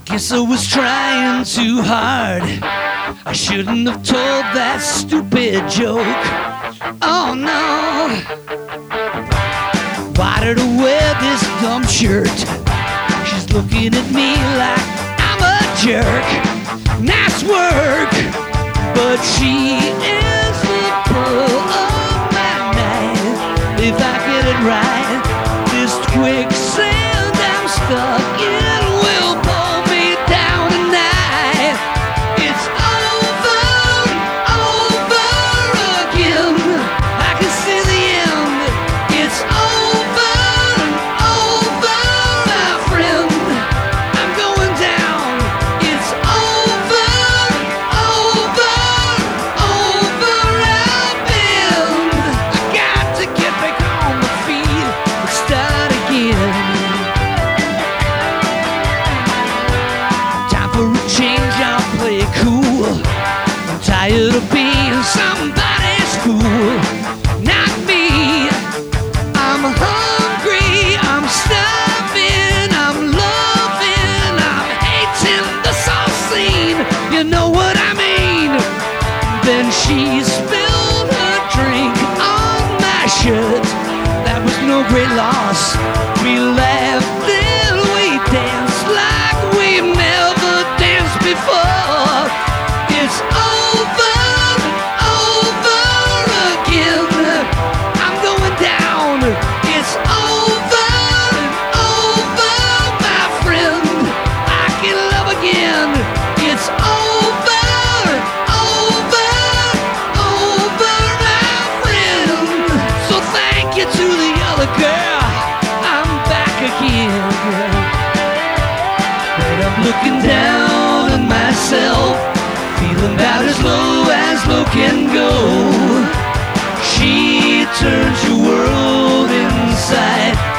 Guess I was trying too hard. I shouldn't have told that stupid joke. Oh no. Why did I wear this dumb shirt? She's looking at me like I'm a jerk. Nice work, but she is the pearl of my night. If I get it right, this quicksand I'm stuck in will pull me down tonight. It's over, over again. I can see the end. It's over, my friend. I'm going down. It's over, I've been. I got to get back on my feet and start again. Time for a change, I'll play it cool. I'm tired of being somebody's fool. Not me. I'm hungry, I'm starving, I'm loving, I'm hating the soul scene. You know what I mean? Then she spilled her drink on my shirt. That was no great loss. We laughed and we danced like we never danced before. It's over again. I'm going down. It's over, my friend. I can love again. It's over, my friend. So thank you to the other girl. I'm back again. But I'm looking down on myself, feeling about as low can go. She turns your world inside